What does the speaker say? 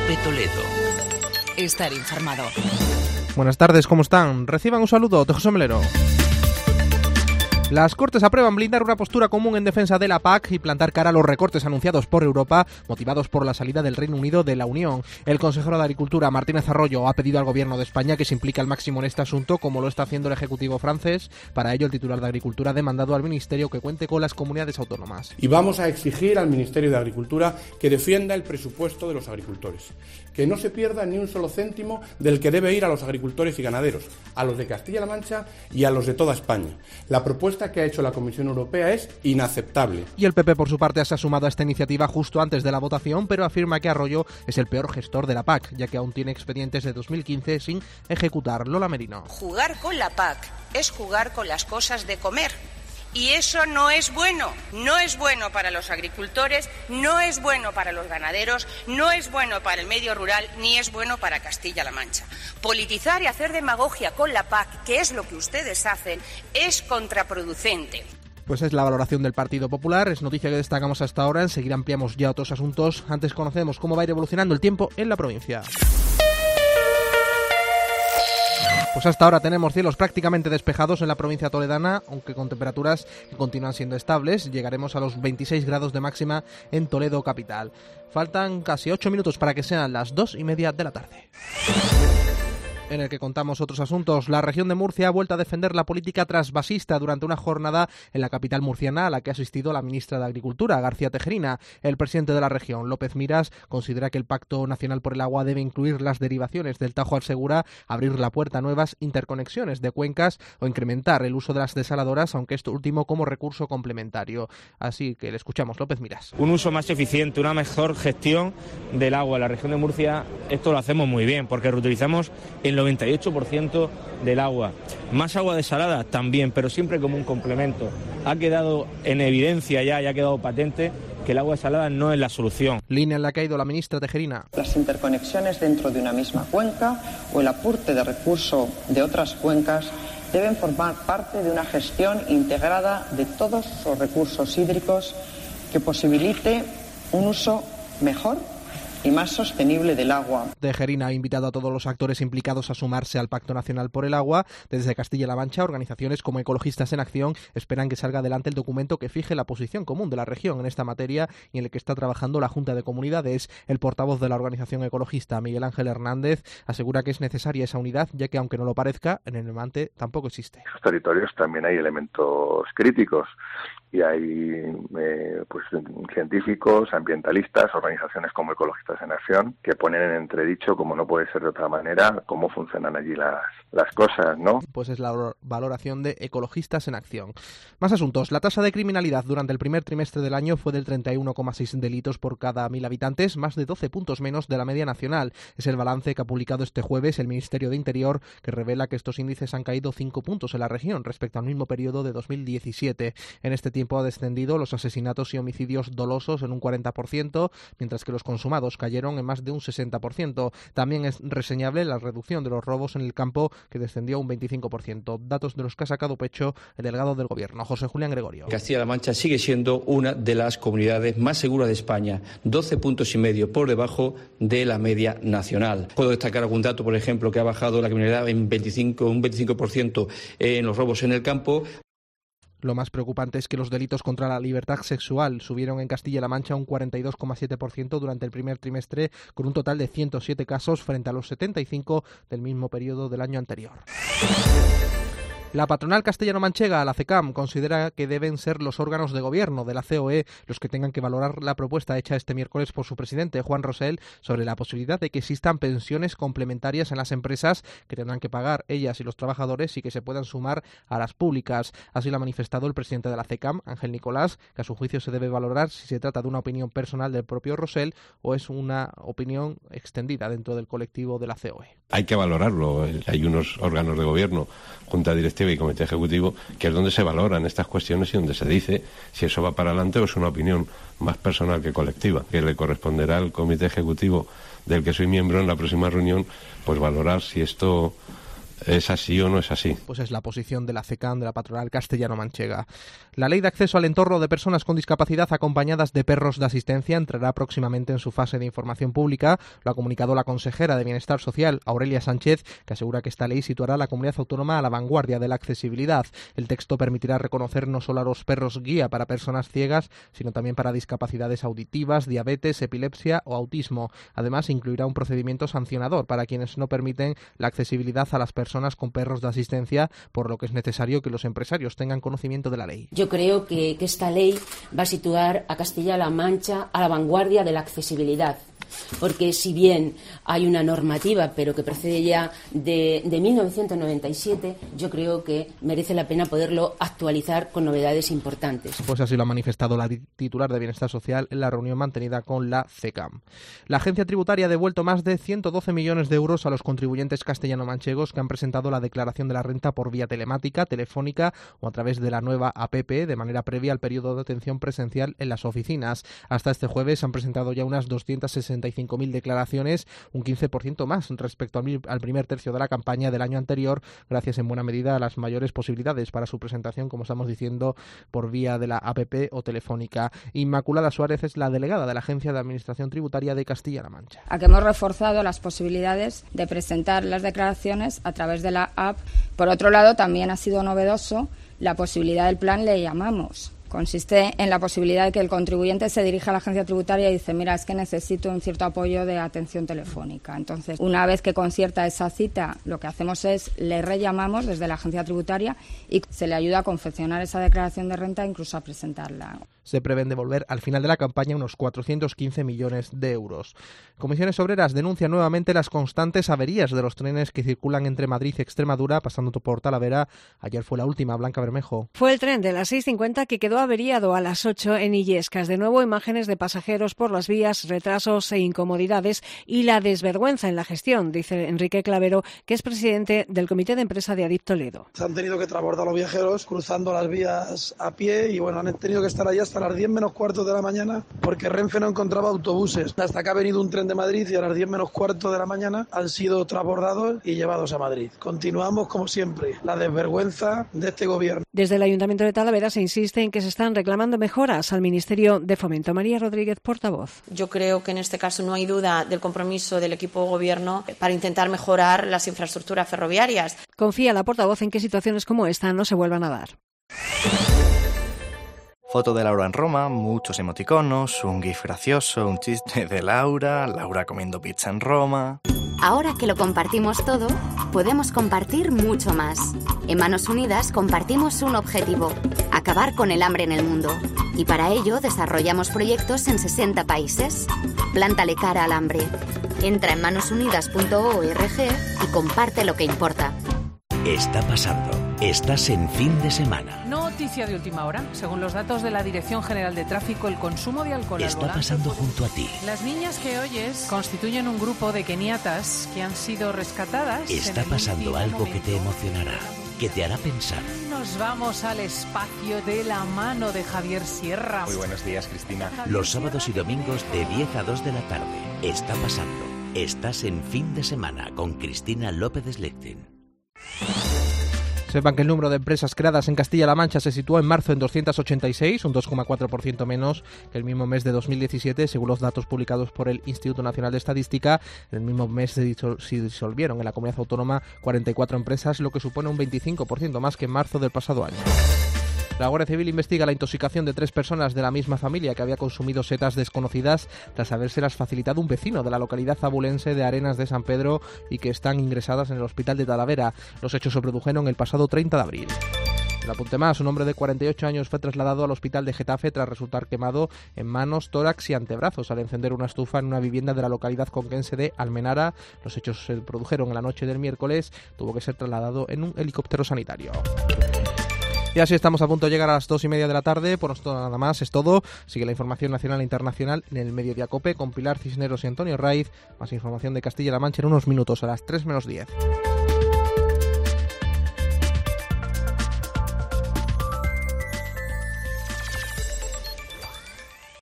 Cope Toledo. Estar informado. Buenas tardes, ¿cómo están? Reciban un saludo de José Melero. Las Cortes aprueban blindar una postura común en defensa de la PAC y plantar cara a los recortes anunciados por Europa, motivados por la salida del Reino Unido de la Unión. El consejero de Agricultura, Martínez Arroyo, ha pedido al Gobierno de España que se implique al máximo en este asunto, como lo está haciendo el Ejecutivo francés. Para ello, el titular de Agricultura ha demandado al Ministerio que cuente con las comunidades autónomas. Y vamos a exigir al Ministerio de Agricultura que defienda el presupuesto de los agricultores, que no se pierda ni un solo céntimo del que debe ir a los agricultores y ganaderos, a los de Castilla-La Mancha y a los de toda España. La propuesta que ha hecho la Comisión Europea es inaceptable. Y el PP, por su parte, se ha sumado a esta iniciativa justo antes de la votación, pero afirma que Arroyo es el peor gestor de la PAC, ya que aún tiene expedientes de 2015 sin ejecutar. Lola Merino. Jugar con la PAC es jugar con las cosas de comer. Y eso no es bueno. No es bueno para los agricultores, no es bueno para los ganaderos, no es bueno para el medio rural, ni es bueno para Castilla-La Mancha. Politizar y hacer demagogia con la PAC, que es lo que ustedes hacen, es contraproducente. Pues es la valoración del Partido Popular, es noticia que destacamos hasta ahora. Enseguida ampliamos ya otros asuntos. Antes conocemos cómo va a ir evolucionando el tiempo en la provincia. Pues hasta ahora tenemos cielos prácticamente despejados en la provincia toledana, aunque con temperaturas que continúan siendo estables. Llegaremos a los 26 grados de máxima en Toledo capital. Faltan casi 8 minutos para que sean las 2:30 de la tarde. En el que contamos otros asuntos. La región de Murcia ha vuelto a defender la política trasvasista durante una jornada en la capital murciana a la que ha asistido la ministra de Agricultura, García Tejerina. El presidente de la región, López Miras, considera que el Pacto Nacional por el Agua debe incluir las derivaciones del Tajo al Segura, abrir la puerta a nuevas interconexiones de cuencas o incrementar el uso de las desaladoras, aunque esto último como recurso complementario. Así que le escuchamos, López Miras. Un uso más eficiente, una mejor gestión del agua en la región de Murcia, esto lo hacemos muy bien, porque reutilizamos el 98% del agua. Más agua desalada también, pero siempre como un complemento. Ha quedado en evidencia ya y ha quedado patente que el agua desalada no es la solución. Línea en la que ha ido la ministra Tejerina. Las interconexiones dentro de una misma cuenca o el aporte de recursos de otras cuencas deben formar parte de una gestión integrada de todos los recursos hídricos que posibilite un uso mejor y más sostenible del agua. Tejerina ha invitado a todos los actores implicados a sumarse al Pacto Nacional por el Agua. Desde Castilla-La Mancha, organizaciones como Ecologistas en Acción esperan que salga adelante el documento que fije la posición común de la región en esta materia y en el que está trabajando la Junta de Comunidades. El portavoz de la organización ecologista, Miguel Ángel Hernández, asegura que es necesaria esa unidad, ya que aunque no lo parezca, en el Levante tampoco existe. En esos territorios también hay elementos críticos y hay científicos, ambientalistas, organizaciones como Ecologistas en Acción, que ponen en entredicho, como no puede ser de otra manera, cómo funcionan allí las cosas, ¿no? Pues es la valoración de Ecologistas en Acción. Más asuntos. La tasa de criminalidad durante el primer trimestre del año fue del 31,6 delitos por cada 1.000 habitantes, más de 12 puntos menos de la media nacional. Es el balance que ha publicado este jueves el Ministerio de Interior, que revela que estos índices han caído 5 puntos en la región respecto al mismo periodo de 2017. En este tiempo ha descendido los asesinatos y homicidios dolosos en un 40%, mientras que los consumados cayeron en más de un 60%. También es reseñable la reducción de los robos en el campo, que descendió un 25%. Datos de los que ha sacado pecho el delegado del Gobierno, José Julián Gregorio. Castilla-La Mancha sigue siendo una de las comunidades más seguras de España, 12,5 puntos por debajo de la media nacional. Puedo destacar algún dato, por ejemplo, que ha bajado la criminalidad en un 25% en los robos en el campo. Lo más preocupante es que los delitos contra la libertad sexual subieron en Castilla-La Mancha un 42,7% durante el primer trimestre, con un total de 107 casos frente a los 75 del mismo periodo del año anterior. La patronal castellano-manchega, la CECAM, considera que deben ser los órganos de gobierno de la COE los que tengan que valorar la propuesta hecha este miércoles por su presidente, Juan Rosell, sobre la posibilidad de que existan pensiones complementarias en las empresas que tendrán que pagar ellas y los trabajadores y que se puedan sumar a las públicas. Así lo ha manifestado el presidente de la CECAM, Ángel Nicolás, que a su juicio se debe valorar si se trata de una opinión personal del propio Rosell o es una opinión extendida dentro del colectivo de la COE. Hay que valorarlo. Hay unos órganos de gobierno, Junta Directiva y Comité Ejecutivo, que es donde se valoran estas cuestiones y donde se dice si eso va para adelante o es una opinión más personal que colectiva, que le corresponderá al Comité Ejecutivo del que soy miembro en la próxima reunión, pues valorar si esto ¿Es así o no es así? Pues es la posición de la CECAM, de la patronal castellano-manchega. La ley de acceso al entorno de personas con discapacidad acompañadas de perros de asistencia entrará próximamente en su fase de información pública. Lo ha comunicado la consejera de Bienestar Social, Aurelia Sánchez, que asegura que esta ley situará a la comunidad autónoma a la vanguardia de la accesibilidad. El texto permitirá reconocer no solo a los perros guía para personas ciegas, sino también para discapacidades auditivas, diabetes, epilepsia o autismo. Además, incluirá un procedimiento sancionador para quienes no permiten la accesibilidad a las personas con perros de asistencia, por lo que es necesario que los empresarios tengan conocimiento de la ley. Yo creo que esta ley va a situar a Castilla-La Mancha a la vanguardia de la accesibilidad. Porque si bien hay una normativa, pero que procede ya de 1997, yo creo que merece la pena poderlo actualizar con novedades importantes. Pues así lo ha manifestado la titular de Bienestar Social en la reunión mantenida con la CECAM. La agencia tributaria ha devuelto más de 112 millones de euros a los contribuyentes castellano-manchegos que han presentado la declaración de la renta por vía telemática, telefónica o a través de la nueva APP de manera previa al periodo de atención presencial en las oficinas. Hasta este jueves han presentado ya unas 265.000 declaraciones, un 15% más respecto al primer tercio de la campaña del año anterior, gracias en buena medida a las mayores posibilidades para su presentación, como estamos diciendo, por vía de la APP o telefónica. Inmaculada Suárez es la delegada de la Agencia de Administración Tributaria de Castilla-La Mancha. A que hemos reforzado las posibilidades de presentar las declaraciones a través de la app. Por otro lado, también ha sido novedoso la posibilidad del plan Le Llamamos. Consiste en la posibilidad de que el contribuyente se dirija a la agencia tributaria y dice, mira, es que necesito un cierto apoyo de atención telefónica. Entonces, una vez que concierta esa cita, lo que hacemos es le rellamamos desde la agencia tributaria y se le ayuda a confeccionar esa declaración de renta e incluso a presentarla. Se prevén devolver al final de la campaña unos 415 millones de euros. Comisiones Obreras denuncia nuevamente las constantes averías de los trenes que circulan entre Madrid y Extremadura, pasando por Talavera. Ayer fue la última, Blanca Bermejo. Fue el tren de las 6:50 que quedó averiado a las 8 en Illescas. De nuevo, imágenes de pasajeros por las vías, retrasos e incomodidades y la desvergüenza en la gestión, dice Enrique Clavero, que es presidente del Comité de Empresa de Adif Toledo. Se han tenido que transbordar los viajeros cruzando las vías a pie y han tenido que estar allí hasta las 10 menos cuarto de la mañana porque Renfe no encontraba autobuses. Hasta que ha venido un tren de Madrid y a las 10 menos cuarto de la mañana han sido transbordados y llevados a Madrid. Continuamos, como siempre, la desvergüenza de este gobierno. Desde el Ayuntamiento de Talavera se insiste en que se están reclamando mejoras al Ministerio de Fomento. María Rodríguez, portavoz. Yo creo que en este caso no hay duda del compromiso del equipo de gobierno para intentar mejorar las infraestructuras ferroviarias. Confía la portavoz en que situaciones como esta no se vuelvan a dar. Foto de Laura en Roma, muchos emoticonos, un gif gracioso, un chiste de Laura comiendo pizza en Roma. Ahora que lo compartimos todo, podemos compartir mucho más. En Manos Unidas compartimos un objetivo: acabar con el hambre en el mundo. Y para ello desarrollamos proyectos en 60 países. Plántale cara al hambre. Entra en manosunidas.org y comparte lo que importa. Está pasando. Estás en fin de semana. Noticia de última hora. Según los datos de la Dirección General de Tráfico, el consumo de alcohol al volante está pasando junto a ti. Las niñas que oyes constituyen un grupo de keniatas que han sido rescatadas. Está pasando algo que te emocionará, que te hará pensar. Nos vamos al espacio de la mano de Javier Sierra. Muy buenos días, Cristina. Los sábados y domingos de 10 a 2 de la tarde. Está pasando. Estás en fin de semana con Cristina López Lechtin. Sepan que el número de empresas creadas en Castilla-La Mancha se situó en marzo en 286, un 2,4% menos que el mismo mes de 2017, según los datos publicados por el Instituto Nacional de Estadística. En el mismo mes se disolvieron en la comunidad autónoma 44 empresas, lo que supone un 25% más que en marzo del pasado año. La Guardia Civil investiga la intoxicación de 3 personas de la misma familia que había consumido setas desconocidas tras habérselas facilitado un vecino de la localidad zabulense de Arenas de San Pedro y que están ingresadas en el hospital de Talavera. Los hechos se produjeron el pasado 30 de abril. El apunte más: un hombre de 48 años fue trasladado al hospital de Getafe tras resultar quemado en manos, tórax y antebrazos al encender una estufa en una vivienda de la localidad conquense de Almenara. Los hechos se produjeron en la noche del miércoles. Tuvo que ser trasladado en un helicóptero sanitario. Y así estamos a punto de llegar a las 2:30 de la tarde. Por esto nada más, es todo. Sigue la información nacional e internacional en el Mediodía COPE con Pilar Cisneros y Antonio Raiz. Más información de Castilla-La Mancha en unos minutos, a las 3 menos 10.